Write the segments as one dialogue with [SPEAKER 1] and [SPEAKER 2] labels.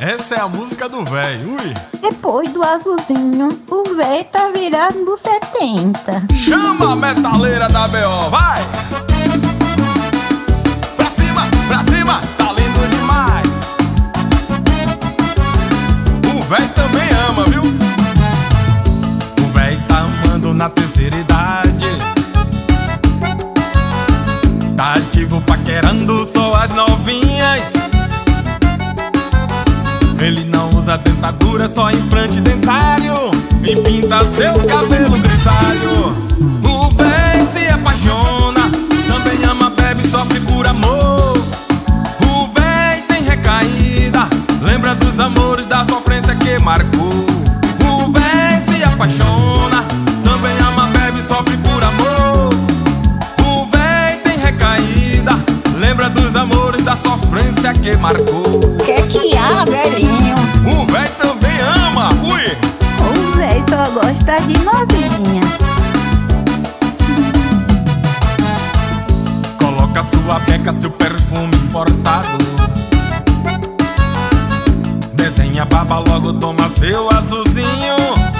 [SPEAKER 1] Essa é a música do véi, ui.
[SPEAKER 2] Depois do azulzinho, o véi tá virando 70.
[SPEAKER 1] Chama a metaleira da B.O., vai! Pra cima, tá lindo demais. O véi também ama, viu? O véi tá amando na terceira idade. Tá ativo paquerando só as novinhas. Ele não usa dentadura, só implante dentário e pinta seu cabelo grisalho. O véi se apaixona, também ama, bebe, sofre por amor. O véi tem recaída, lembra dos amores, da sofrência que marcou. O véi se apaixona, também ama, bebe, sofre por amor. O véi tem recaída, lembra dos amores, da sofrência que marcou.
[SPEAKER 2] Que há, velhinho?
[SPEAKER 1] O véi também ama, ui!
[SPEAKER 2] O véi só gosta de novinha.
[SPEAKER 1] Coloca sua beca, seu perfume importado. Desenha barba, logo toma seu azulzinho.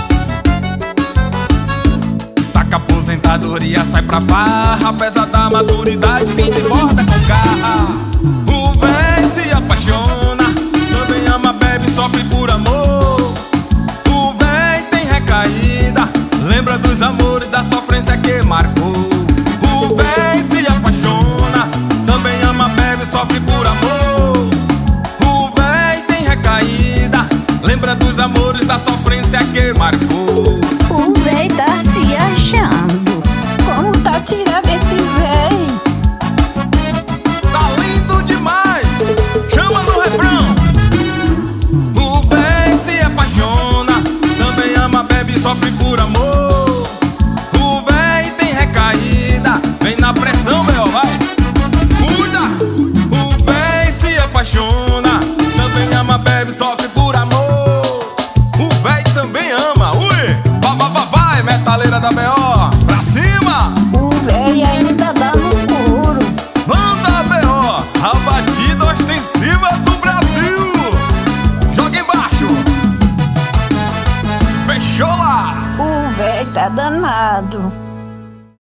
[SPEAKER 1] Saca aposentadoria, sai pra farra. Apesar da maturidade, pinta e borda com garra. O véi se apaixona, também ama, bebe, sofre por amor. O véi tem recaída, lembra dos amores, da sofrência que marcou. O véi se apaixona, também ama, bebe, sofre por amor. O véi tem recaída, lembra dos amores, da sofrência que marcou.
[SPEAKER 2] O véi tá se achando. Como tá tirado esse véi?
[SPEAKER 1] Tá lindo demais! Chama no refrão! O véi se apaixona, também ama, bebe, sofre por amor. O véi tem recaída, vem na pressão, meu, vai! Cuida! O véi se apaixona, também ama, bebe, sofre por amor. O véi também ama, ui! Vai, metaleira da B.O.